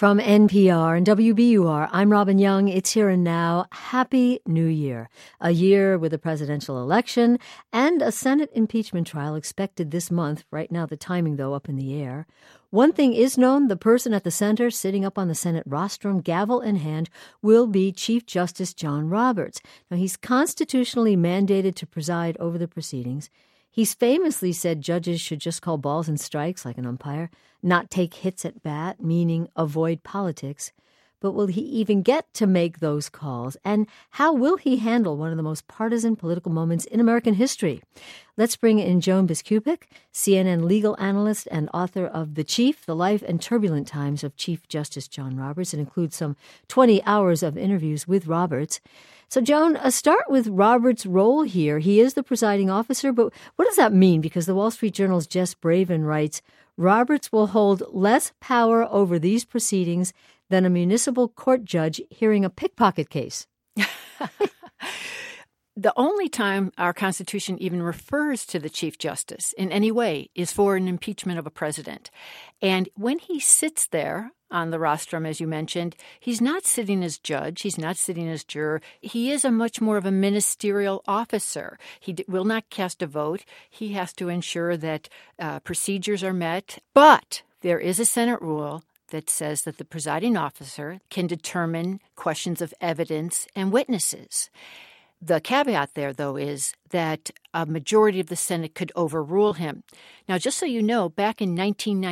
From NPR and WBUR, I'm Robin Young. It's here and now. Happy New Year. A year with a presidential election and a Senate impeachment trial expected this month. Right now, the timing, though, up in the air. One thing is known, the person at the center, sitting up on the Senate rostrum, gavel in hand, will be Chief Justice John Roberts. Now, he's constitutionally mandated to preside over the proceedings. He's famously said judges should just call balls and strikes like an umpire, not take hits at bat, meaning avoid politics. But will he even get to make those calls? And how will he handle one of the most partisan political moments in American history? Let's bring in Joan Biskupic, CNN legal analyst and author of The Chief, The Life and Turbulent Times of Chief Justice John Roberts. It includes some 20 hours of interviews with Roberts. So, Joan, start with Roberts' role here. He is the presiding officer, but what does that mean? Because the Wall Street Journal's Jess Braven writes, Roberts will hold less power over these proceedings than a municipal court judge hearing a pickpocket case. The only time our Constitution even refers to the Chief Justice in any way is for an impeachment of a president. And when he sits there on the rostrum, as you mentioned, he's not sitting as judge. He's not sitting as juror. He is a much more of a ministerial officer. He will not cast a vote. He has to ensure that procedures are met. But there is a Senate rule that says that the presiding officer can determine questions of evidence and witnesses. The caveat there, though, is that a majority of the Senate could overrule him. Now, just so you know, back in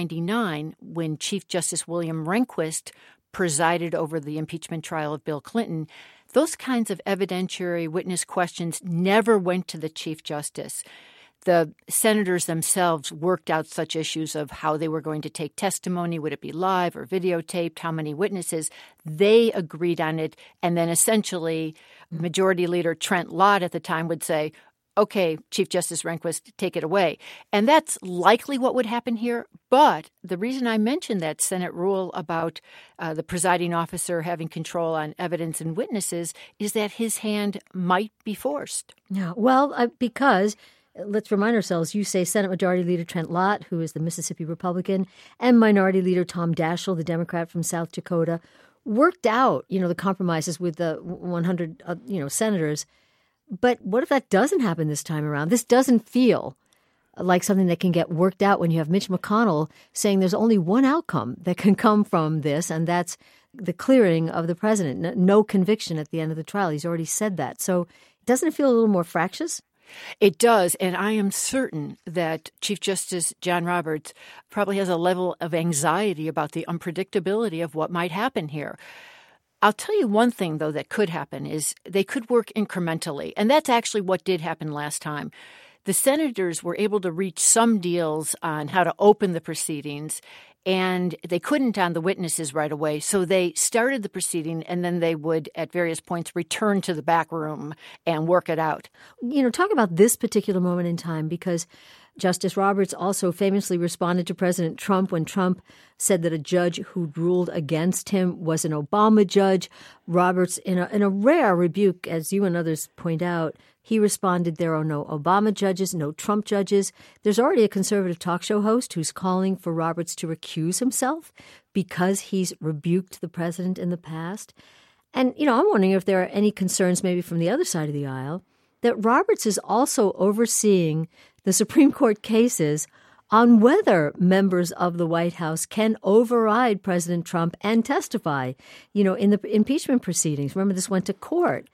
1999, when Chief Justice William Rehnquist presided over the impeachment trial of Bill Clinton, those kinds of evidentiary witness questions never went to the Chief Justice. The senators themselves worked out such issues of how they were going to take testimony. Would it be live or videotaped? How many witnesses? They agreed on it. And then essentially, Majority Leader Trent Lott at the time would say, okay, Chief Justice Rehnquist, take it away. And that's likely what would happen here. But the reason I mentioned that Senate rule about the presiding officer having control on evidence and witnesses is that his hand might be forced. Yeah, well, because let's remind ourselves, you say Senate Majority Leader Trent Lott, who is the Mississippi Republican, and Minority Leader Tom Daschle, the Democrat from South Dakota, worked out, the compromises with the 100, senators. But what if that doesn't happen this time around? This doesn't feel like something that can get worked out when you have Mitch McConnell saying there's only one outcome that can come from this, and that's the clearing of the president. No conviction at the end of the trial. He's already said that. So doesn't it feel a little more fractious? It does, and I am certain that Chief Justice John Roberts probably has a level of anxiety about the unpredictability of what might happen here. I'll tell you one thing, though, that could happen is they could work incrementally, and that's actually what did happen last time. The senators were able to reach some deals on how to open the proceedings, and they couldn't on the witnesses right away. So they started the proceeding, and then they would, at various points, return to the back room and work it out. Talk about this particular moment in time, because Justice Roberts also famously responded to President Trump when Trump said that a judge who'd ruled against him was an Obama judge. Roberts, in a rare rebuke, as you and others point out, he responded, there are no Obama judges, no Trump judges. There's already a conservative talk show host who's calling for Roberts to recuse himself because he's rebuked the president in the past. And, I'm wondering if there are any concerns maybe from the other side of the aisle that Roberts is also overseeing the Supreme Court cases on whether members of the White House can override President Trump and testify, in the impeachment proceedings. Remember, this went to court.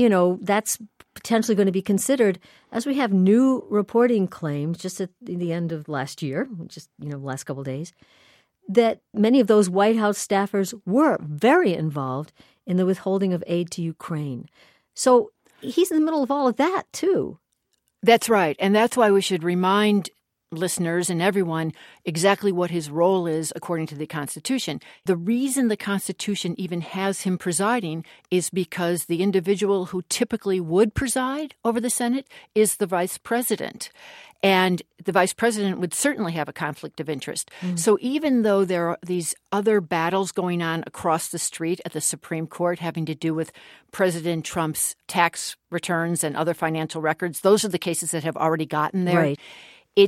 That's potentially going to be considered as we have new reporting claims just at the end of last year, just, the last couple of days, that many of those White House staffers were very involved in the withholding of aid to Ukraine. So he's in the middle of all of that, too. That's right. And that's why we should remind listeners and everyone exactly what his role is according to the Constitution. The reason the Constitution even has him presiding is because the individual who typically would preside over the Senate is the vice president. And the vice president would certainly have a conflict of interest. So even though there are these other battles going on across the street at the Supreme Court having to do with President Trump's tax returns and other financial records, those are the cases that have already gotten there. Right. It's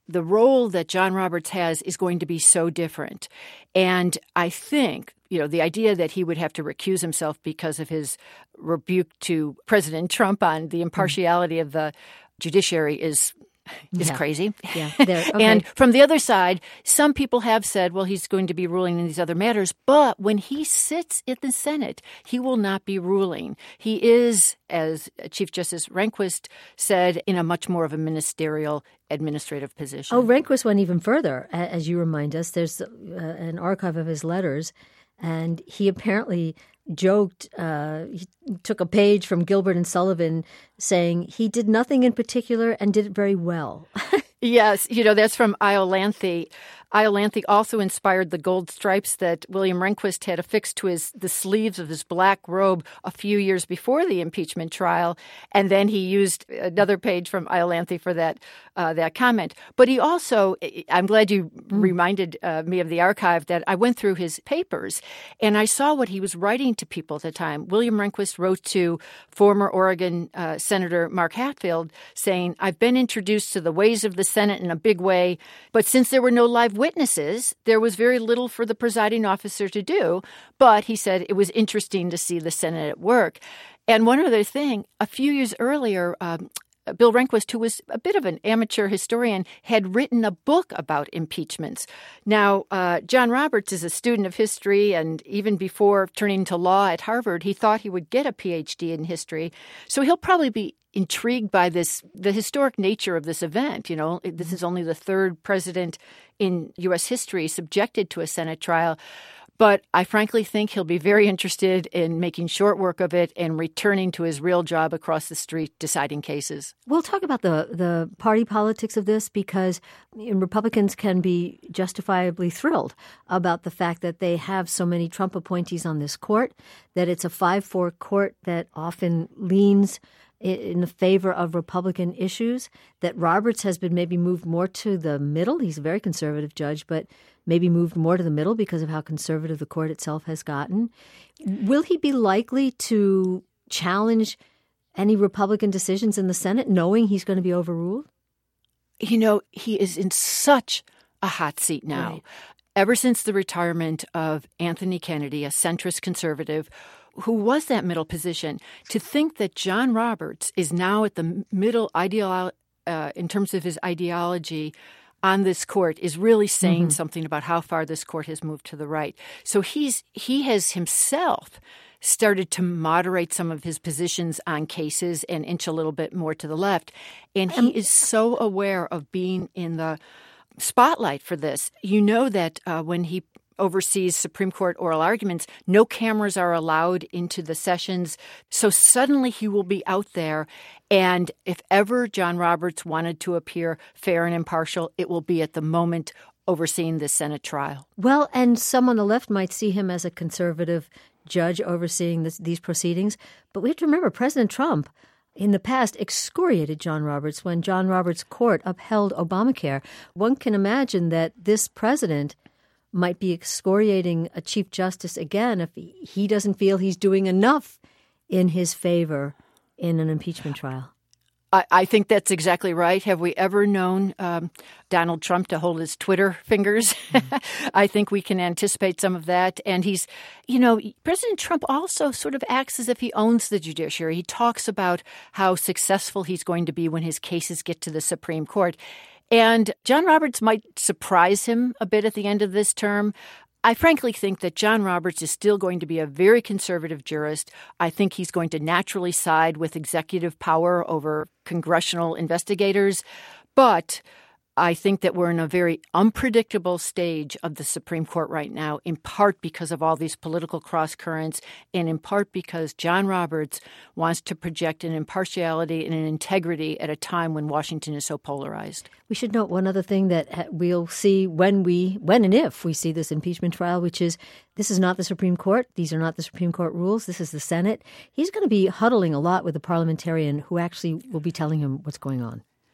the role that John Roberts has is going to be so different. And I think, the idea that he would have to recuse himself because of his rebuke to President Trump on the impartiality of the judiciary is crazy. Yeah. Okay. And from the other side, some people have said, well, he's going to be ruling in these other matters. But when he sits in the Senate, he will not be ruling. He is, as Chief Justice Rehnquist said, in a much more of a ministerial administrative position. Oh, Rehnquist went even further. As you remind us, there's an archive of his letters, and he apparently joked, he took a page from Gilbert and Sullivan saying he did nothing in particular and did it very well. Yes, that's from Iolanthe. Iolanthe also inspired the gold stripes that William Rehnquist had affixed to the sleeves of his black robe a few years before the impeachment trial, and then he used another page from Iolanthe for that comment. But he also, I'm glad you reminded me of the archive, that I went through his papers, and I saw what he was writing to people at the time. William Rehnquist wrote to former Oregon Senator Mark Hatfield saying, "I've been introduced to the ways of the Senate in a big way, but since there were no live witnesses, there was very little for the presiding officer to do." But he said it was interesting to see the Senate at work. And one other thing, a few years earlier, Bill Rehnquist, who was a bit of an amateur historian, had written a book about impeachments. Now, John Roberts is a student of history, and even before turning to law at Harvard, he thought he would get a PhD in history. So he'll probably be intrigued by the historic nature of this event. This is only the third president in U.S. history subjected to a Senate trial. But I frankly think he'll be very interested in making short work of it and returning to his real job across the street deciding cases. We'll talk about the party politics of this, because Republicans can be justifiably thrilled about the fact that they have so many Trump appointees on this court, that it's a 5-4 court that often leans in the favor of Republican issues, that Roberts has been maybe moved more to the middle. He's a very conservative judge, but maybe moved more to the middle because of how conservative the court itself has gotten. Will he be likely to challenge any Republican decisions in the Senate, knowing he's going to be overruled? He is in such a hot seat now. Right. Ever since the retirement of Anthony Kennedy, a centrist conservative, who was that middle position, to think that John Roberts is now at the middle in terms of his ideology on this court is really saying something about how far this court has moved to the right. So he has himself started to moderate some of his positions on cases and inch a little bit more to the left. And he is so aware of being in the spotlight for this. You know that when he oversees Supreme Court oral arguments, no cameras are allowed into the sessions. So suddenly he will be out there. And if ever John Roberts wanted to appear fair and impartial, it will be at the moment overseeing the Senate trial. Well, and some on the left might see him as a conservative judge overseeing these proceedings. But we have to remember, President Trump in the past excoriated John Roberts when John Roberts' court upheld Obamacare. One can imagine that this president might be excoriating a Chief Justice again if he doesn't feel he's doing enough in his favor in an impeachment trial. I think that's exactly right. Have we ever known Donald Trump to hold his Twitter fingers? I think we can anticipate some of that. And President Trump also sort of acts as if he owns the judiciary. He talks about how successful he's going to be when his cases get to the Supreme Court. And John Roberts might surprise him a bit at the end of this term. I frankly think that John Roberts is still going to be a very conservative jurist. I think he's going to naturally side with executive power over congressional investigators. But I think that we're in a very unpredictable stage of the Supreme Court right now, in part because of all these political cross-currents and in part because John Roberts wants to project an impartiality and an integrity at a time when Washington is so polarized. We should note one other thing that we'll see when and if we see this impeachment trial, which is this is not the Supreme Court. These are not the Supreme Court rules. This is the Senate. He's going to be huddling a lot with a parliamentarian who actually will be telling him what's going on.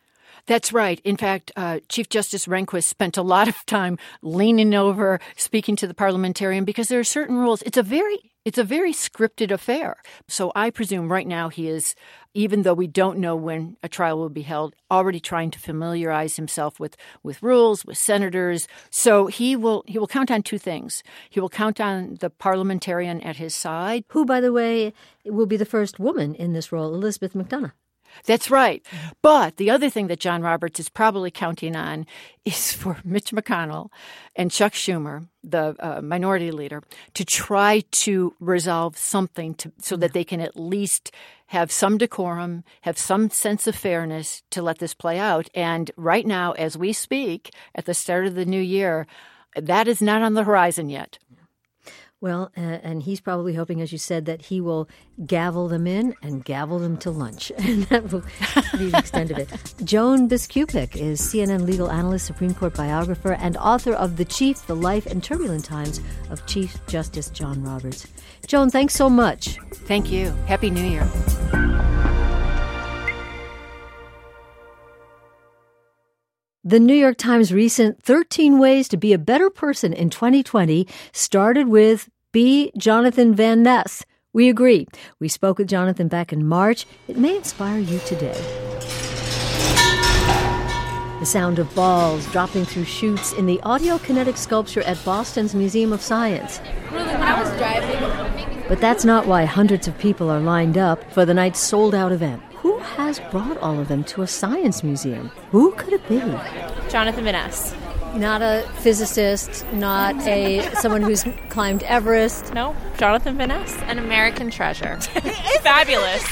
That's right. In fact, Chief Justice Rehnquist spent a lot of time leaning over, speaking to the parliamentarian, because there are certain rules. It's a very scripted affair. So I presume right now he is, even though we don't know when a trial will be held, already trying to familiarize himself with rules, with senators. So he will count on two things. He will count on the parliamentarian at his side. Who, by the way, will be the first woman in this role, Elizabeth McDonough. That's right. But the other thing that John Roberts is probably counting on is for Mitch McConnell and Chuck Schumer, the minority leader, to try to resolve something so that they can at least have some decorum, have some sense of fairness to let this play out. And right now, as we speak, at the start of the new year, that is not on the horizon yet. Well, and he's probably hoping, as you said, that he will gavel them in and gavel them to lunch. And that will be the extent of it. Joan Biskupik is CNN legal analyst, Supreme Court biographer, and author of The Chief, The Life and Turbulent Times of Chief Justice John Roberts. Joan, thanks so much. Thank you. Happy New Year. The New York Times' recent 13 Ways to Be a Better Person in 2020 started with Be Jonathan Van Ness. We agree. We spoke with Jonathan back in March. It may inspire you today. The sound of balls dropping through chutes in the audio-kinetic sculpture at Boston's Museum of Science. Really, when I was driving. But that's not why hundreds of people are lined up for the night's sold-out event. Who has brought all of them to a science museum? Who could it be? Jonathan Van Ness. Not a physicist, not someone who's climbed Everest. No, Jonathan Van Ness, an American treasure. Fabulous.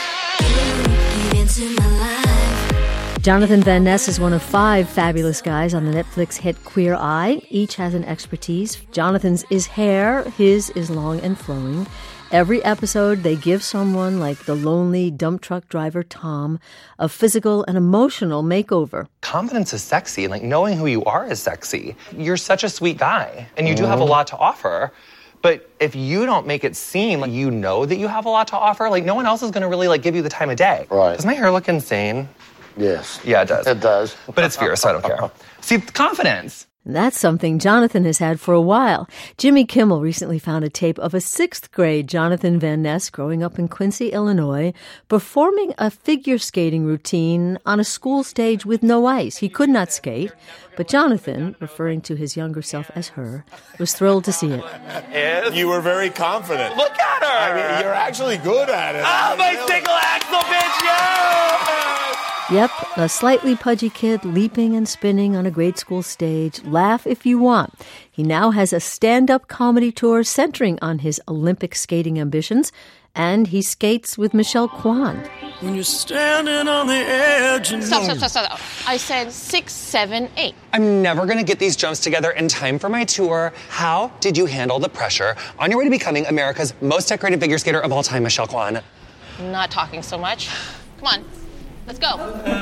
Jonathan Van Ness is one of 5 fabulous guys on the Netflix hit Queer Eye. Each has an expertise. Jonathan's is hair. His is long and flowing. Every episode, they give someone, like the lonely dump truck driver Tom, a physical and emotional makeover. Confidence is sexy, and knowing who you are is sexy. You're such a sweet guy, and you do have a lot to offer. But if you don't make it seem like you know that you have a lot to offer, no one else is going to really give you the time of day. Right. Does my hair look insane? Yes. Yeah, it does. It does. But it's fierce, so I don't care. See, confidence. And that's something Jonathan has had for a while. Jimmy Kimmel recently found a tape of a 6th grade Jonathan Van Ness growing up in Quincy, Illinois, performing a figure skating routine on a school stage with no ice. He could not skate, but Jonathan, referring to his younger self as her, was thrilled to see it. You were very confident. Look at her! I mean, you're actually good at it. Oh, my single axle, bitch, yeah! Yep, a slightly pudgy kid leaping and spinning on a grade school stage. Laugh if you want. He now has a stand-up comedy tour centering on his Olympic skating ambitions, and he skates with Michelle Kwan. When you're standing on the edge and Stop. I said 6, 7, 8. I'm never going to get these jumps together in time for my tour. How did you handle the pressure on your way to becoming America's most decorated figure skater of all time, Michelle Kwan? I'm not talking so much. Come on. Let's go.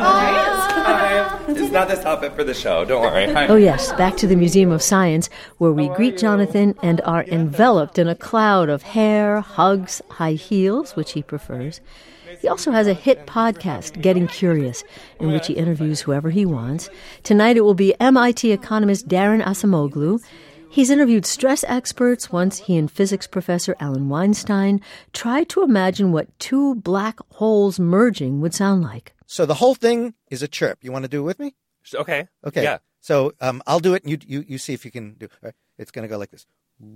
It's not this outfit for the show. Don't worry. Oh, yes, back to the Museum of Science, where we greet Jonathan and are enveloped in a cloud of hair, hugs, high heels, which he prefers. He also has a hit podcast, Getting Curious, in which he interviews whoever he wants. Tonight it will be MIT economist Daron Acemoglu. He's interviewed stress experts. Once he and physics professor Alan Weinstein tried to imagine what 2 black holes merging would sound like. So the whole thing is a chirp. You want to do it with me? Okay. Okay. Yeah. So I'll do it, and you see if you can do it. All right. It's going to go like this.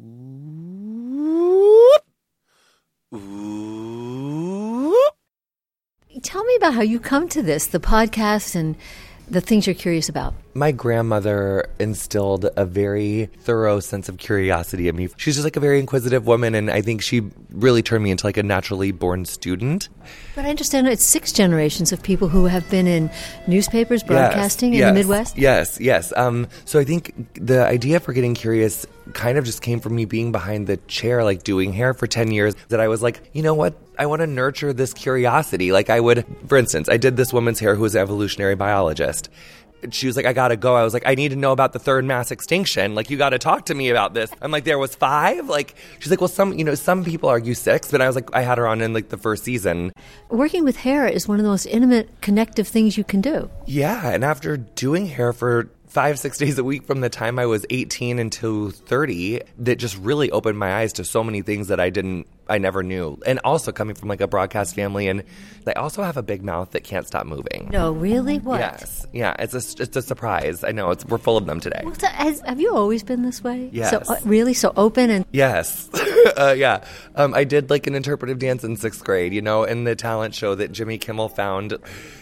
Tell me about how you come to this, the podcast, and the things you're curious about. My grandmother instilled a very thorough sense of curiosity in me. She's just a very inquisitive woman, and I think she really turned me into a naturally born student. But I understand it's 6 generations of people who have been in newspapers, broadcasting in the Midwest? Yes. So I think the idea for Getting Curious kind of just came from me being behind the chair, doing hair for 10 years, that I was you know what? I want to nurture this curiosity. For instance, I did this woman's hair who was an evolutionary biologist. she was like, I gotta go. I was like, I need to know about the third mass extinction. Like, you gotta talk to me about this. I'm like, there was 5? Like, she's like, well, some people argue 6, but I was like, I had her on in like the first season. Working with hair is one of the most intimate, connective things you can do. Yeah, and after doing hair for 5-6 days a week from the time I was 18 until 30, that just really opened my eyes to so many things that I never knew. And also coming from like a broadcast family, and they also have a big mouth that can't stop moving. No, really? What? Yes. Yeah, it's a surprise. I know, we're full of them today. Well, have you always been this way? Yes. So, really? So open and... Yes. Yeah. I did like an interpretive dance in 6th grade, in the talent show that Jimmy Kimmel found.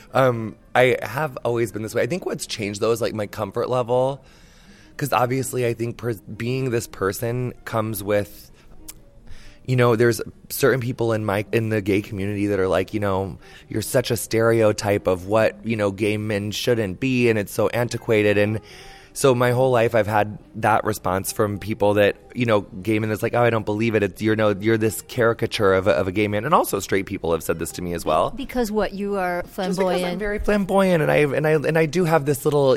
I have always been this way. I think what's changed, though, is like my comfort level. Because obviously I think being this person comes with, there's certain people in the gay community that are like, you're such a stereotype of what, gay men shouldn't be, and it's so antiquated. And so my whole life I've had that response from people that, gay men that's like, oh, I don't believe it. You're this caricature of a gay man. And also straight people have said this to me as well. Because what? You are flamboyant? Just because I'm very flamboyant, and I do have this little,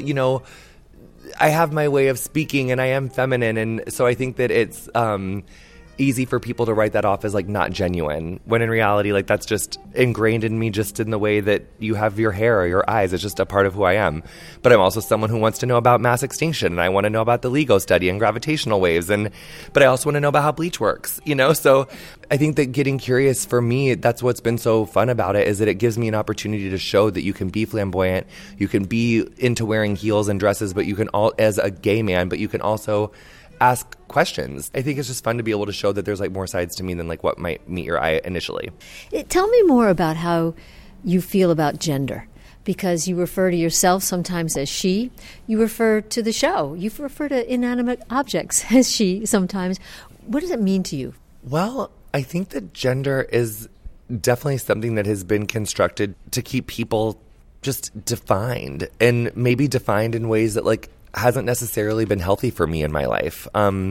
I have my way of speaking, and I am feminine. And so I think that it's easy for people to write that off as like not genuine, when in reality, like, that's just ingrained in me, just in the way that you have your hair or your eyes. It's just a part of who I am. But I'm also someone who wants to know about mass extinction, and I want to know about the LIGO study and gravitational waves, but I also want to know about how bleach works, so I think that getting curious, for me, that's what's been so fun about it, is that it gives me an opportunity to show that you can be flamboyant, you can be into wearing heels and dresses, but you can as a gay man, but you can also ask questions. I think it's just fun to be able to show that there's like more sides to me than like what might meet your eye initially. Tell me more about how you feel about gender, because you refer to yourself sometimes as she. You refer to the show. You refer to inanimate objects as she sometimes. What does it mean to you? Well, I think that gender is definitely something that has been constructed to keep people just defined, and maybe defined in ways that like hasn't necessarily been healthy for me in my life.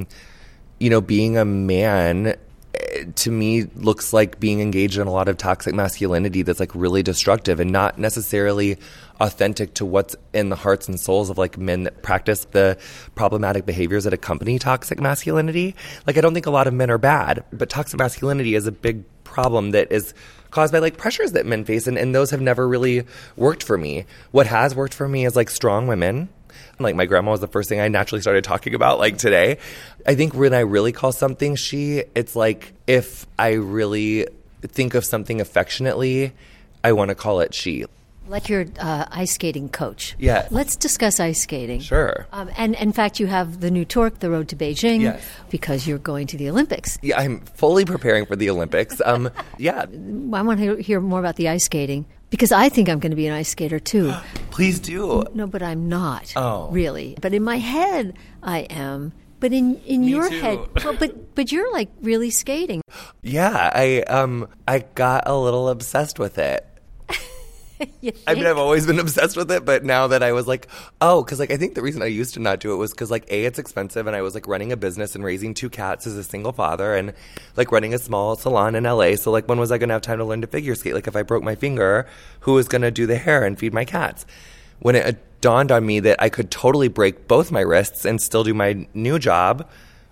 Being a man, to me, looks like being engaged in a lot of toxic masculinity that's like really destructive and not necessarily authentic to what's in the hearts and souls of like men that practice the problematic behaviors that accompany toxic masculinity. Like, I don't think a lot of men are bad, but toxic masculinity is a big problem that is caused by like pressures that men face, and those have never really worked for me. What has worked for me is like strong women. Like, my grandma was the first thing I naturally started talking about, like, today. I think when I really call something she, it's like if I really think of something affectionately, I want to call it she. Like your ice skating coach. Yeah. Let's discuss ice skating. Sure. And in fact, you have the new tour, The Road to Beijing, yes, because you're going to the Olympics. Yeah, I'm fully preparing for the Olympics. Yeah. I want to hear more about the ice skating, because I think I'm going to be an ice skater too. Please do. No, but I'm not. Oh. Really. But in my head, I am. But in your too. head, well, but you're like really skating. Yeah, I got a little obsessed with it. I mean, I've always been obsessed with it, but now that I was like, oh, because like I think the reason I used to not do it was because like A, it's expensive, and I was like running a business and raising 2 cats as a single father, and like running a small salon in LA. So like, when was I going to have time to learn to figure skate? Like, if I broke my finger, who was going to do the hair and feed my cats? When it dawned on me that I could totally break both my wrists and still do my new job,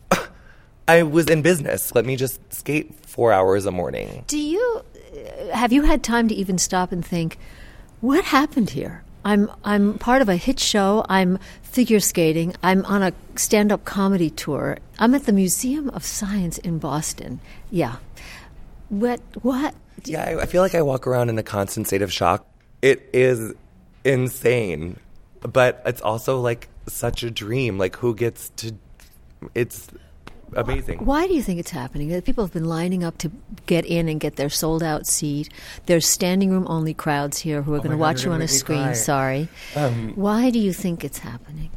I was in business. Let me just skate 4 hours a morning. Have you had time to even stop and think, what happened here? I'm part of a hit show. I'm figure skating. I'm on a stand-up comedy tour. I'm at the Museum of Science in Boston. Yeah. What? Yeah, I feel like I walk around in a constant state of shock. It is insane, but it's also like such a dream. Like, who gets to... It's amazing. Why do you think it's happening? People have been lining up to get in and get their sold-out seat. There's standing room only crowds here who are going to watch you on a screen. Cry. Sorry. Why do you think it's happening?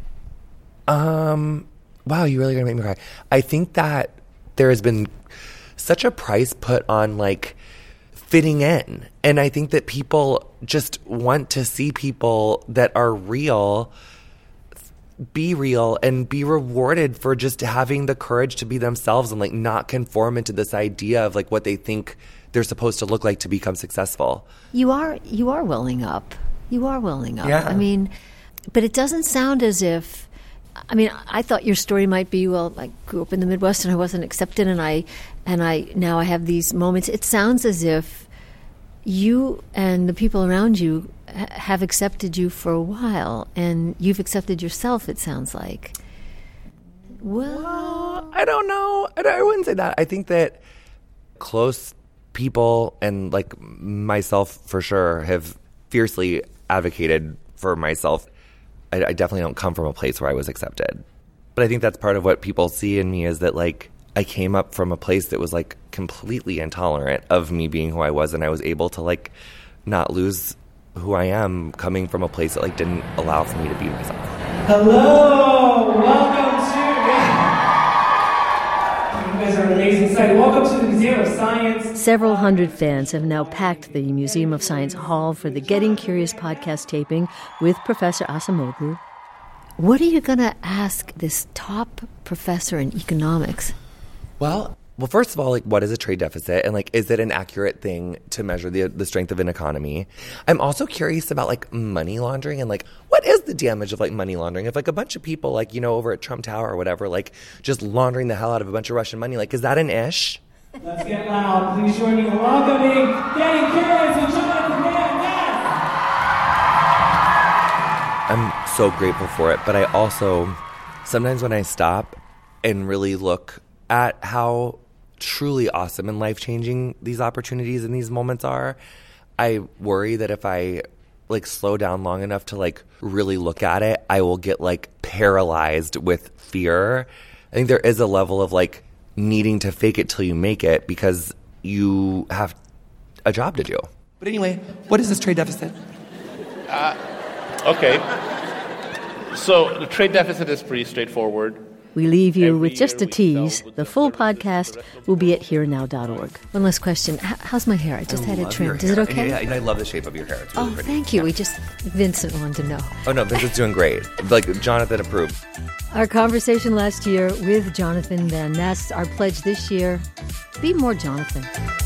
Wow, you're really going to make me cry. I think that there has been such a price put on like fitting in, and I think that people just want to see people that are real be real and be rewarded for just having the courage to be themselves and like not conform into this idea of like what they think they're supposed to look like to become successful. You are welling up. You are welling up. Yeah. I mean, But it doesn't sound as if, I mean, I thought your story might be, well, I grew up in the Midwest and I wasn't accepted, and I now I have these moments. It sounds as if you and the people around you have accepted you for a while, and you've accepted yourself, it sounds like. Well, I don't know. I wouldn't say that. I think that close people and like myself for sure have fiercely advocated for myself. I definitely don't come from a place where I was accepted. But I think that's part of what people see in me is that like I came up from a place that was like completely intolerant of me being who I was, and I was able to like not lose who I am coming from a place that like didn't allow for me to be myself. Hello, welcome to, you guys are an amazing site. Welcome to the Museum of Science. Several hundred fans have now packed the Museum of Science Hall for the Getting Curious podcast taping with Professor Acemoglu. What are you going to ask this top professor in economics? Well, first of all, like, what is a trade deficit? And, like, is it an accurate thing to measure the strength of an economy? I'm also curious about, like, money laundering and, like, what is the damage of, like, money laundering? If, like, a bunch of people, like, you know, over at Trump Tower or whatever, like, just laundering the hell out of a bunch of Russian money, like, is that an ish? Let's get loud. Please join me in welcoming Getting Curious and Jonathan Van Ness. I'm so grateful for it, but I also, sometimes when I stop and really look at how truly awesome and life-changing these opportunities and these moments are, I worry that if I like slow down long enough to like really look at it, I will get like paralyzed with fear. I think there is a level of like needing to fake it till you make it because you have a job to do. But anyway, what is this trade deficit? Okay. So the trade deficit is pretty straightforward. We leave you with just a tease. The full podcast will be at hereandnow.org. One last question. How's my hair? I just had it trimmed. Is it okay? Yeah, I love the shape of your hair. It's really pretty. Thank you. Yeah. Vincent wanted to know. Oh, no, Vincent's doing great. Like, Jonathan approved. Our conversation last year with Jonathan Van Ness. Our pledge this year, be more Jonathan.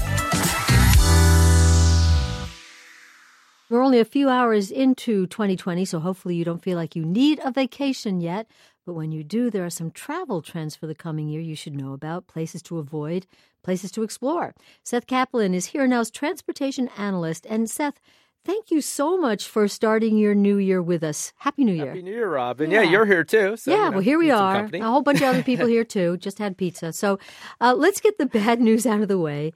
We're only a few hours into 2020, so hopefully you don't feel like you need a vacation yet. But when you do, there are some travel trends for the coming year you should know about, places to avoid, places to explore. Seth Kaplan is Here Now's transportation analyst. And Seth, thank you so much for starting your new year with us. Happy New Year. Happy New Year, Robin. Yeah, you're here too. So, well, here we are. A whole bunch of other people here too. Just had pizza. So let's get the bad news out of the way.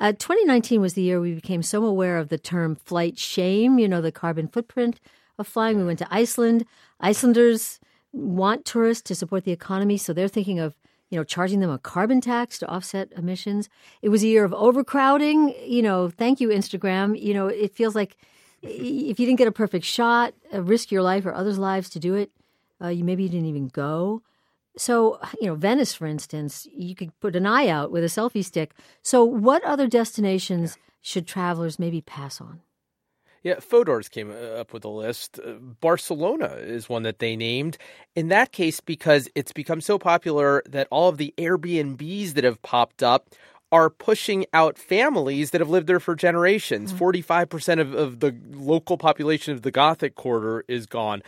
2019 was the year we became so aware of the term flight shame, you know, the carbon footprint of flying. We went to Iceland. Icelanders want tourists to support the economy, so they're thinking of, you know, charging them a carbon tax to offset emissions. It was a year of overcrowding. You know, thank you, Instagram. You know, it feels like if you didn't get a perfect shot, risk your life or others' lives to do it, maybe you didn't even go. So, you know, Venice, for instance, you could put an eye out with a selfie stick. So what other destinations should travelers maybe pass on? Yeah, Fodor's came up with a list. Barcelona is one that they named. In that case, because it's become so popular that all of the Airbnbs that have popped up are pushing out families that have lived there for generations. 45% of the local population of the Gothic Quarter is gone.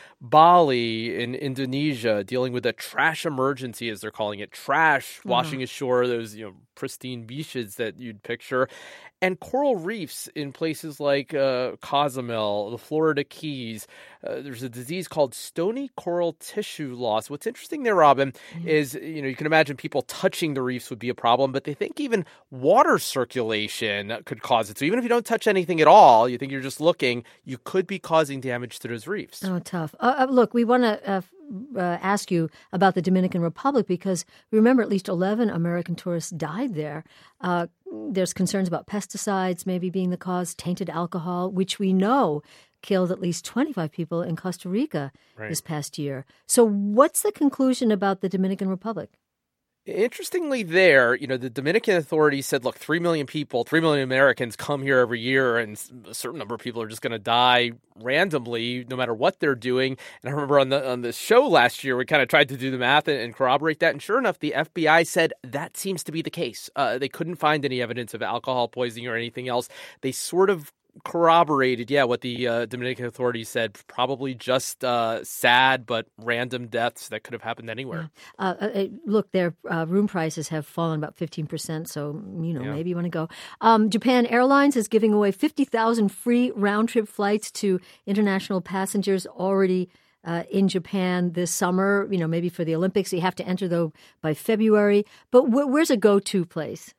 Bali in Indonesia, dealing with a trash emergency, as they're calling it. Trash washing ashore those, you know, pristine beaches that you'd picture. And coral reefs in places like Cozumel, the Florida Keys. There's a disease called stony coral tissue loss. What's interesting there, Robin, is, you know, you can imagine people touching the reefs would be a problem, but they think even water circulation could cause it. So even if you don't touch anything at all, you think you're just looking, you could be causing damage to those reefs. Oh, tough. Look, we want to ask you about the Dominican Republic because remember at least 11 American tourists died there. There's concerns about pesticides maybe being the cause, tainted alcohol, which we know killed at least 25 people in Costa Rica this past year. So what's the conclusion about the Dominican Republic? Interestingly there, you know, the Dominican authorities said, look, 3 million people, 3 million Americans come here every year, and a certain number of people are just going to die randomly no matter what they're doing. And I remember on the show last year, we kind of tried to do the math and corroborate that. And sure enough, the FBI said that seems to be the case. They couldn't find any evidence of alcohol poisoning or anything else. They sort of corroborated, what the Dominican authorities said. Probably just sad but random deaths that could have happened anywhere. Look, their room prices have fallen about 15%, so, maybe you want to go. Japan Airlines is giving away 50,000 free round-trip flights to international passengers already in Japan this summer, maybe for the Olympics. You have to enter, though, by February. But where's a go-to place?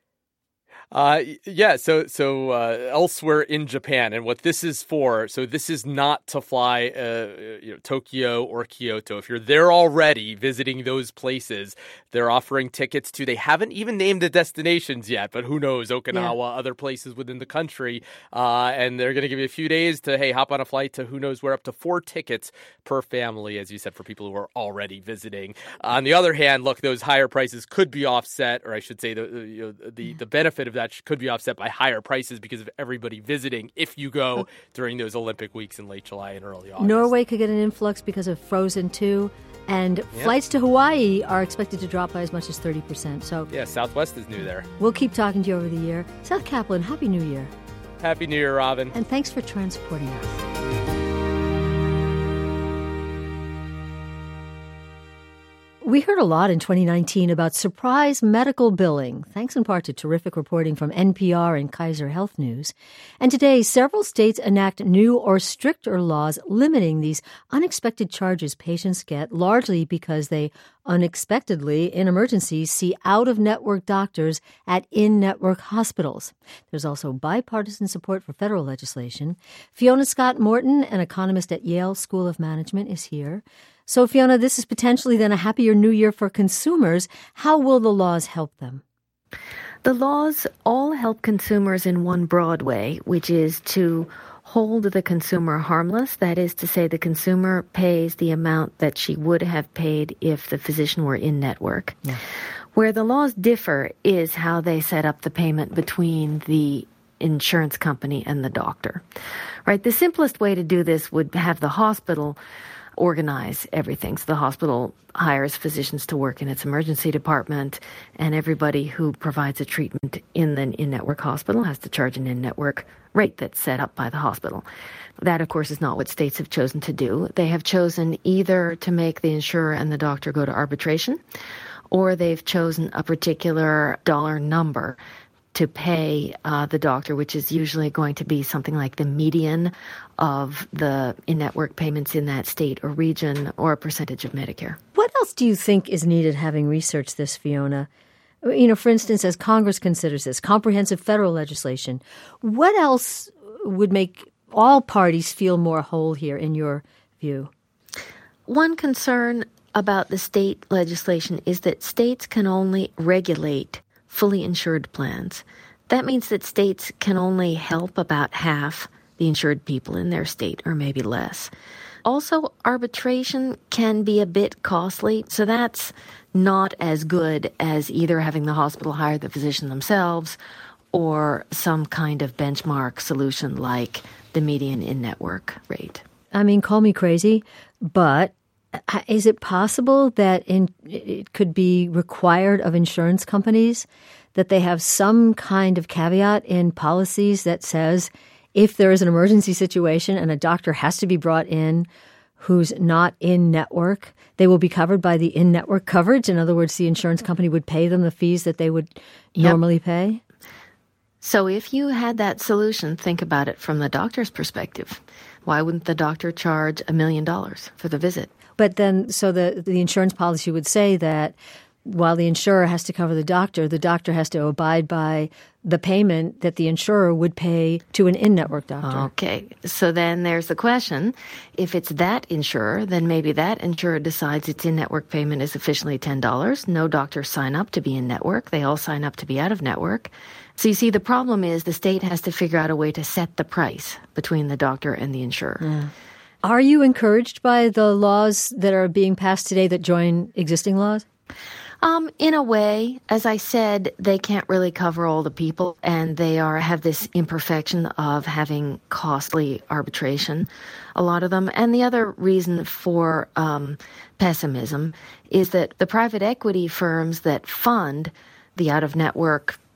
So elsewhere in Japan, and what this is for, so this is not to fly Tokyo or Kyoto. If you're there already visiting those places, they're offering tickets to, they haven't even named the destinations yet, but who knows, Okinawa, other places within the country, and they're going to give you a few days to, hop on a flight to who knows where, up to 4 tickets per family, as you said, for people who are already visiting. On the other hand, look, those higher prices could be offset, or I should say the benefit of that could be offset by higher prices because of everybody visiting if you go during those Olympic weeks in late July and early August. Norway could get an influx because of Frozen 2, and flights to Hawaii are expected to drop by as much as 30%. So Southwest is new there. We'll keep talking to you over the year. Seth Kaplan, Happy New Year. Happy New Year, Robin. And thanks for transporting us. We heard a lot in 2019 about surprise medical billing, thanks in part to terrific reporting from NPR and Kaiser Health News. And today, several states enact new or stricter laws limiting these unexpected charges patients get, largely because they unexpectedly, in emergencies, see out-of-network doctors at in-network hospitals. There's also bipartisan support for federal legislation. Fiona Scott Morton, an economist at Yale School of Management, is here. So, Fiona, this is potentially then a happier new year for consumers. How will the laws help them? The laws all help consumers in one broad way, which is to hold the consumer harmless. That is to say, the consumer pays the amount that she would have paid if the physician were in network. Yeah. Where the laws differ is how they set up the payment between the insurance company and the doctor. Right? The simplest way to do this would have the hospital organize everything. So the hospital hires physicians to work in its emergency department, and everybody who provides a treatment in the in-network hospital has to charge an in-network rate that's set up by the hospital. That, of course, is not what states have chosen to do. They have chosen either to make the insurer and the doctor go to arbitration, or they've chosen a particular dollar number to pay the doctor, which is usually going to be something like the median of the in-network payments in that state or region, or a percentage of Medicare. What else do you think is needed, having researched this, Fiona? For instance, as Congress considers this comprehensive federal legislation, what else would make all parties feel more whole here, in your view? One concern about the state legislation is that states can only regulate fully insured plans. That means that states can only help about half the insured people in their state, or maybe less. Also, arbitration can be a bit costly, so that's not as good as either having the hospital hire the physician themselves or some kind of benchmark solution like the median in-network rate. I mean, call me crazy, but is it possible that it could be required of insurance companies that they have some kind of caveat in policies that says if there is an emergency situation and a doctor has to be brought in who's not in network, they will be covered by the in-network coverage? In other words, the insurance company would pay them the fees that they would normally pay? So if you had that solution, think about it from the doctor's perspective. Why wouldn't the doctor charge $1 million for the visit? But then, so the insurance policy would say that while the insurer has to cover the doctor has to abide by the payment that the insurer would pay to an in-network doctor. Okay. So then there's the question. If it's that insurer, then maybe that insurer decides its in-network payment is officially $10. No doctors sign up to be in-network. They all sign up to be out-of-network. So you see, the problem is the state has to figure out a way to set the price between the doctor and the insurer. Yeah. Are you encouraged by the laws that are being passed today that join existing laws? In a way, as I said, they can't really cover all the people, and they have this imperfection of having costly arbitration, a lot of them. And the other reason for pessimism is that the private equity firms that fund the out-of-network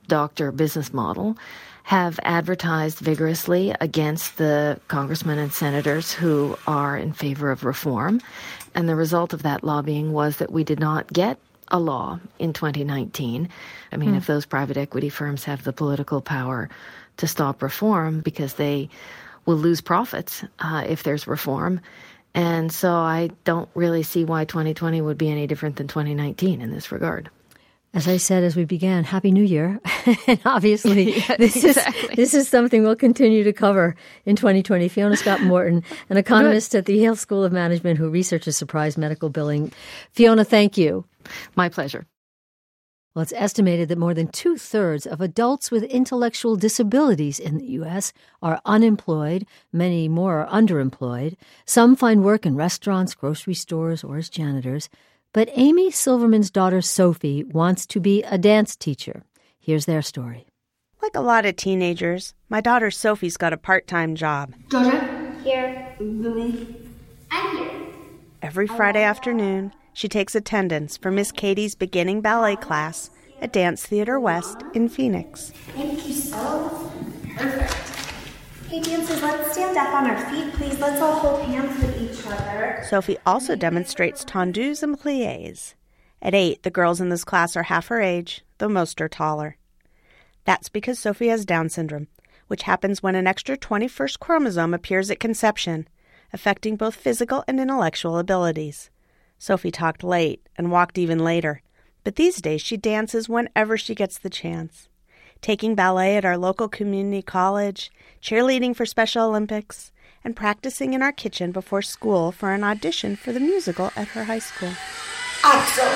doctor business model, have advertised vigorously against the congressmen and senators who are in favor of reform. And the result of that lobbying was that we did not get a law in 2019. I mean, if those private equity firms have the political power to stop reform, because they will lose profits if there's reform. And so I don't really see why 2020 would be any different than 2019 in this regard. As I said as we began, Happy New Year. And obviously, this is something we'll continue to cover in 2020. Fiona Scott-Morton, an economist at the Yale School of Management who researches surprise medical billing. Fiona, thank you. My pleasure. Well, it's estimated that more than 2/3 of adults with intellectual disabilities in the U.S. are unemployed. Many more are underemployed. Some find work in restaurants, grocery stores, or as janitors. But Amy Silverman's daughter, Sophie, wants to be a dance teacher. Here's their story. Like a lot of teenagers, my daughter Sophie's got a part-time job. Georgia? Here. Lily? I'm here. Every Friday afternoon, she takes attendance for Miss Katie's beginning ballet class at Dance Theater West in Phoenix. Thank you so. Perfect. Hey, dancers, let's stand up on our feet, please. Let's all hold hands with each other. Sophie also demonstrates tendus and pliés. At 8, the girls in this class are half her age, though most are taller. That's because Sophie has Down syndrome, which happens when an extra 21st chromosome appears at conception, affecting both physical and intellectual abilities. Sophie talked late and walked even later, but these days she dances whenever she gets the chance. Taking ballet at our local community college, cheerleading for Special Olympics, and practicing in our kitchen before school for an audition for the musical at her high school. Axel.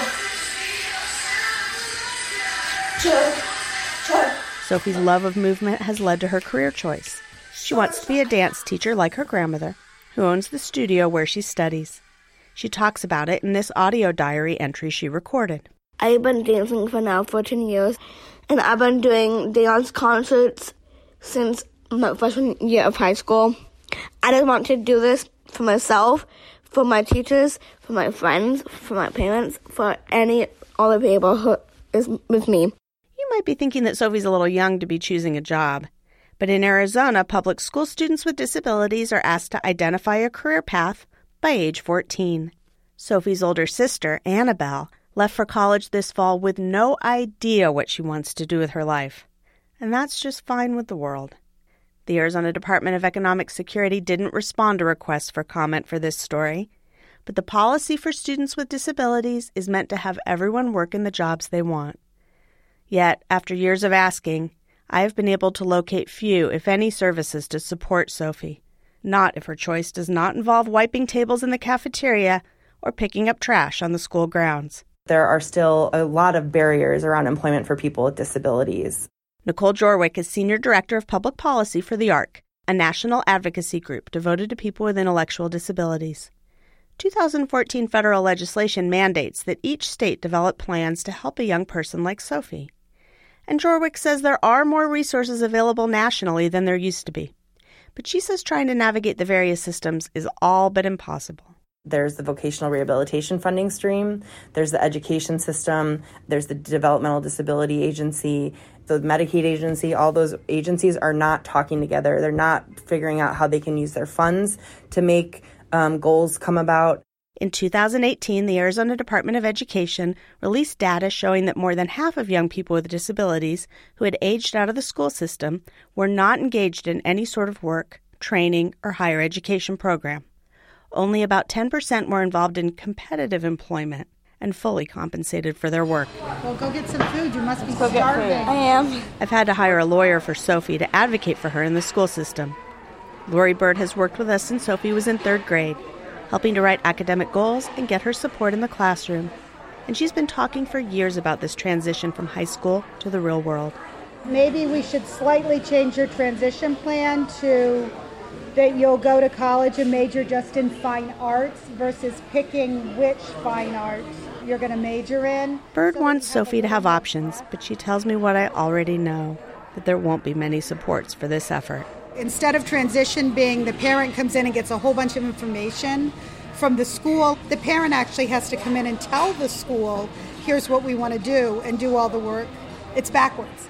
Sophie's love of movement has led to her career choice. She wants to be a dance teacher like her grandmother, who owns the studio where she studies. She talks about it in this audio diary entry she recorded. I've been dancing for now 14 years, and I've been doing dance concerts since my freshman year of high school. I just want to do this for myself, for my teachers, for my friends, for my parents, for any other people who is with me. You might be thinking that Sophie's a little young to be choosing a job, but in Arizona, public school students with disabilities are asked to identify a career path by age 14. Sophie's older sister, Annabelle, left for college this fall with no idea what she wants to do with her life. And that's just fine with the world. The Arizona Department of Economic Security didn't respond to requests for comment for this story, but the policy for students with disabilities is meant to have everyone work in the jobs they want. Yet, after years of asking, I have been able to locate few, if any, services to support Sophie. Not if her choice does not involve wiping tables in the cafeteria or picking up trash on the school grounds. There are still a lot of barriers around employment for people with disabilities. Nicole Jorwick is Senior Director of Public Policy for the ARC, a national advocacy group devoted to people with intellectual disabilities. 2014 federal legislation mandates that each state develop plans to help a young person like Sophie. And Jorwick says there are more resources available nationally than there used to be. But she says trying to navigate the various systems is all but impossible. There's the vocational rehabilitation funding stream, there's the education system, there's the developmental disability agency, the Medicaid agency. All those agencies are not talking together. They're not figuring out how they can use their funds to make goals come about. In 2018, the Arizona Department of Education released data showing that more than half of young people with disabilities who had aged out of the school system were not engaged in any sort of work, training, or higher education program. Only about 10% were involved in competitive employment and fully compensated for their work. Well, go get some food. You must be starving. I am. I've had to hire a lawyer for Sophie to advocate for her in the school system. Lori Bird has worked with us since Sophie was in 3rd grade, helping to write academic goals and get her support in the classroom. And she's been talking for years about this transition from high school to the real world. Maybe we should slightly change your transition plan to that you'll go to college and major just in fine arts versus picking which fine arts you're going to major in. Bird wants Sophie to have options, but she tells me what I already know, that there won't be many supports for this effort. Instead of transition being the parent comes in and gets a whole bunch of information from the school, the parent actually has to come in and tell the school, here's what we want to do, and do all the work. It's backwards.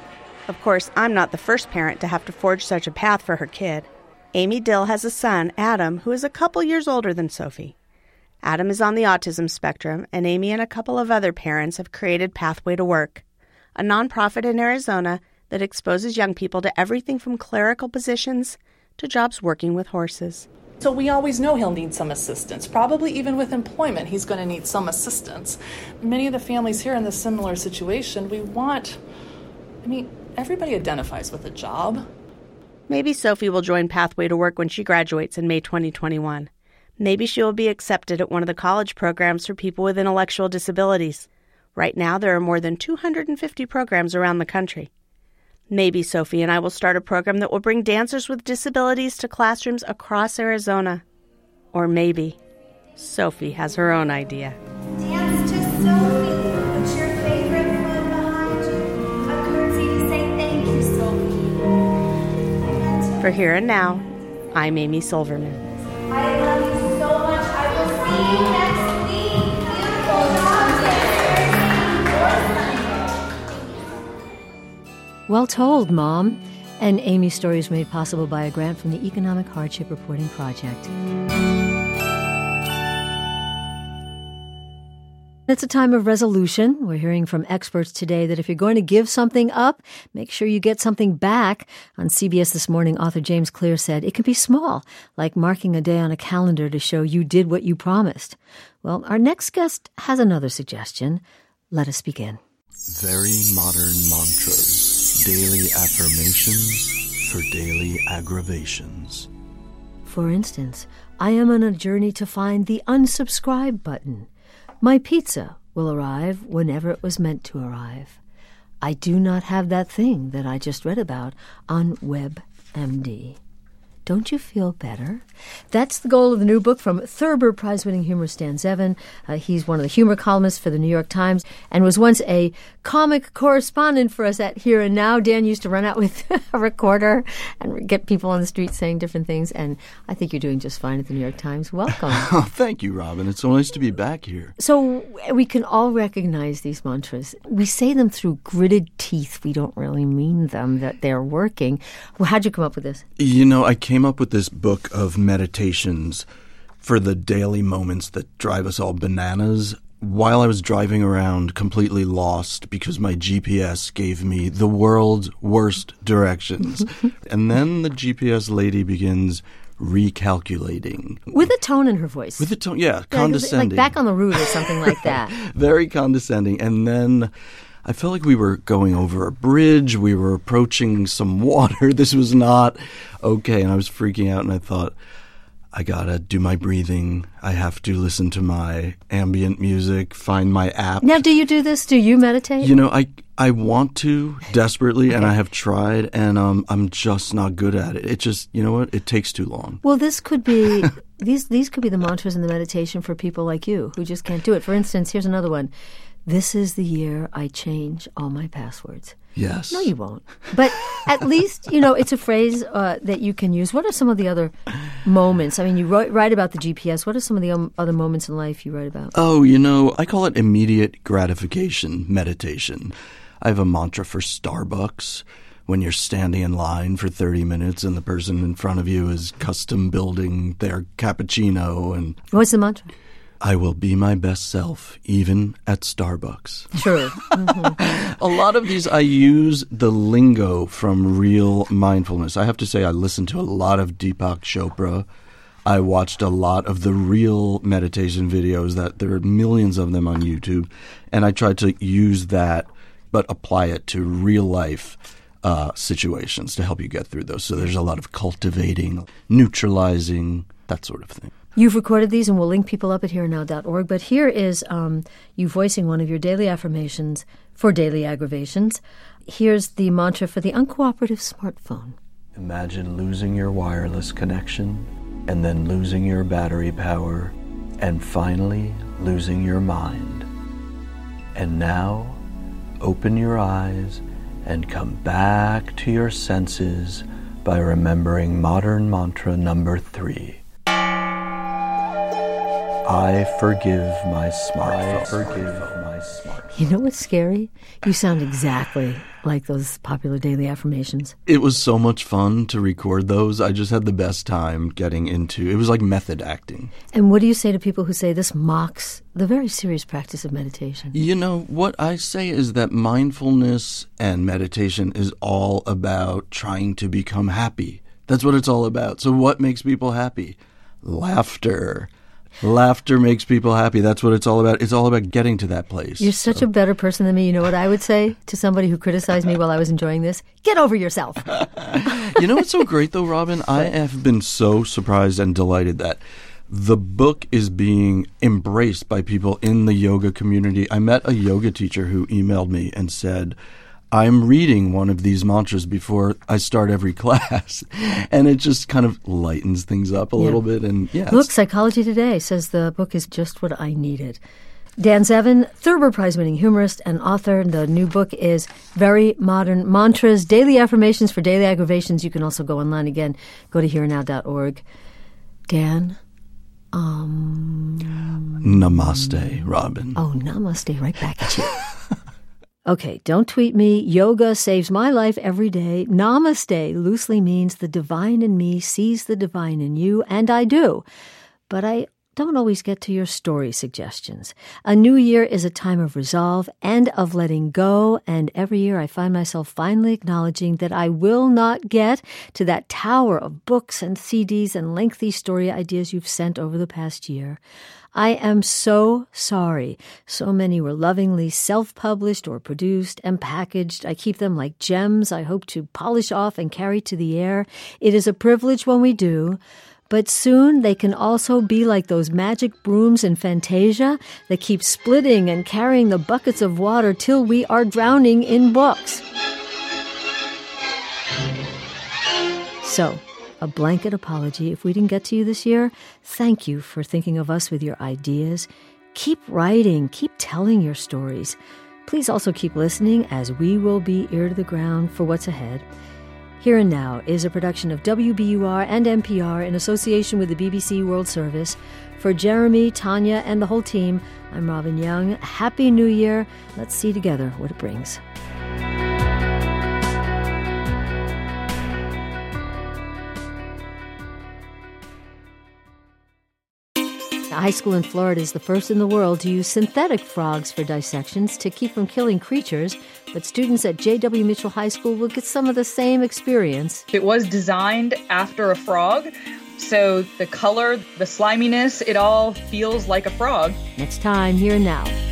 Of course, I'm not the first parent to have to forge such a path for her kid. Amy Dill has a son, Adam, who is a couple years older than Sophie. Adam is on the autism spectrum, and Amy and a couple of other parents have created Pathway to Work, a nonprofit in Arizona that exposes young people to everything from clerical positions to jobs working with horses. So we always know he'll need some assistance. Probably even with employment, he's going to need some assistance. Many of the families here in this similar situation, everybody identifies with a job. Maybe Sophie will join Pathway to Work when she graduates in May 2021. Maybe she will be accepted at one of the college programs for people with intellectual disabilities. Right now, there are more than 250 programs around the country. Maybe Sophie and I will start a program that will bring dancers with disabilities to classrooms across Arizona. Or maybe Sophie has her own idea. Dance to Sophie. Put your favorite foot behind you. A curtsy to say thank you, Sophie. For Here and Now, I'm Amy Silverman. I love you so much. I will see you next week. Beautiful job, Dance. Well told, Mom. And Amy's story is made possible by a grant from the Economic Hardship Reporting Project. It's a time of resolution. We're hearing from experts today that if you're going to give something up, make sure you get something back. On CBS This Morning, author James Clear said it can be small, like marking a day on a calendar to show you did what you promised. Well, our next guest has another suggestion. Let us begin. Very modern mantras, daily affirmations for daily aggravations. For instance, I am on a journey to find the unsubscribe button. My pizza will arrive whenever it was meant to arrive. I do not have that thing that I just read about on WebMD. Don't you feel better? That's the goal of the new book from Thurber Prize-winning humorist Dan Zevin. He's one of the humor columnists for the New York Times and was once a comic correspondent for us at Here and Now. Dan used to run out with a recorder and get people on the street saying different things, and I think you're doing just fine at the New York Times. Welcome. Oh, thank you, Robin. It's so nice to be back here. So we can all recognize these mantras. We say them through gritted teeth. We don't really mean them, that they're working. Well, how'd you come up with this? You know, I came up with this book of meditations for the daily moments that drive us all bananas while I was driving around completely lost because my GPS gave me the world's worst directions. And then the GPS lady begins recalculating. With a tone in her voice. With a tone, yeah, condescending. Like back on the route or something like that. Very condescending. And then I felt like we were going over a bridge. We were approaching some water. This was not okay. And I was freaking out, and I thought, I gotta do my breathing. I have to listen to my ambient music, find my app. Now, do you do this? Do you meditate? You know, I want to desperately, and I have tried, and I'm just not good at it. It just, you know what? It takes too long. Well, this could be these could be the mantras and the meditation for people like you who just can't do it. For instance, here's another one. This is the year I change all my passwords. Yes. No, you won't. But at least, you know, it's a phrase that you can use. What are some of the other moments? I mean, you write about the GPS. What are some of the other moments in life you write about? Oh, you know, I call it immediate gratification meditation. I have a mantra for Starbucks. When you're standing in line for 30 minutes and the person in front of you is custom building their cappuccino. And what's the mantra? I will be my best self, even at Starbucks. True. Mm-hmm. A lot of these, I use the lingo from real mindfulness. I have to say I listened to a lot of Deepak Chopra. I watched a lot of the real meditation videos. That there are millions of them on YouTube. And I tried to use that, but apply it to real life situations to help you get through those. So there's a lot of cultivating, neutralizing, that sort of thing. You've recorded these, and we'll link people up at herenow.org. But here is you voicing one of your daily affirmations for daily aggravations. Here's the mantra for the uncooperative smartphone. Imagine losing your wireless connection, and then losing your battery power, and finally losing your mind. And now, open your eyes and come back to your senses by remembering modern mantra number 3. I forgive my smartphone. You know what's scary? You sound exactly like those popular daily affirmations. It was so much fun to record those. I just had the best time getting into it. Was like method acting. And what do you say to people who say this mocks the very serious practice of meditation? You know, what I say is that mindfulness and meditation is all about trying to become happy. That's what it's all about. So what makes people happy? Laughter. Laughter makes people happy. That's what it's all about. It's all about getting to that place. You're such a better person than me. You know what I would say to somebody who criticized me while I was enjoying this? Get over yourself. You know what's so great, though, Robin? I have been so surprised and delighted that the book is being embraced by people in the yoga community. I met a yoga teacher who emailed me and said, I'm reading one of these mantras before I start every class. And it just kind of lightens things up a little bit. And Look, Psychology Today says the book is just what I needed. Dan Zevin, Thurber Prize-winning humorist and author. The new book is Very Modern Mantras, Daily Affirmations for Daily Aggravations. You can also go online again. Go to herenow.org. Dan, Namaste, Robin. Oh, namaste, right back at you. Okay, don't tweet me. Yoga saves my life every day. Namaste loosely means the divine in me sees the divine in you, and I do. But I don't always get to your story suggestions. A new year is a time of resolve and of letting go, and every year I find myself finally acknowledging that I will not get to that tower of books and CDs and lengthy story ideas you've sent over the past year. I am so sorry. So many were lovingly self-published or produced and packaged. I keep them like gems I hope to polish off and carry to the air. It is a privilege when we do. But soon they can also be like those magic brooms in Fantasia that keep splitting and carrying the buckets of water till we are drowning in books. So, a blanket apology if we didn't get to you this year. Thank you for thinking of us with your ideas. Keep writing, keep telling your stories. Please also keep listening as we will be ear to the ground for what's ahead. Here and Now is a production of WBUR and NPR in association with the BBC World Service. For Jeremy, Tanya, and the whole team, I'm Robin Young. Happy New Year. Let's see together what it brings. A high school in Florida is the first in the world to use synthetic frogs for dissections to keep from killing creatures, but students at J.W. Mitchell High School will get some of the same experience. It was designed after a frog, so the color, the sliminess, it all feels like a frog. Next time, Here and Now.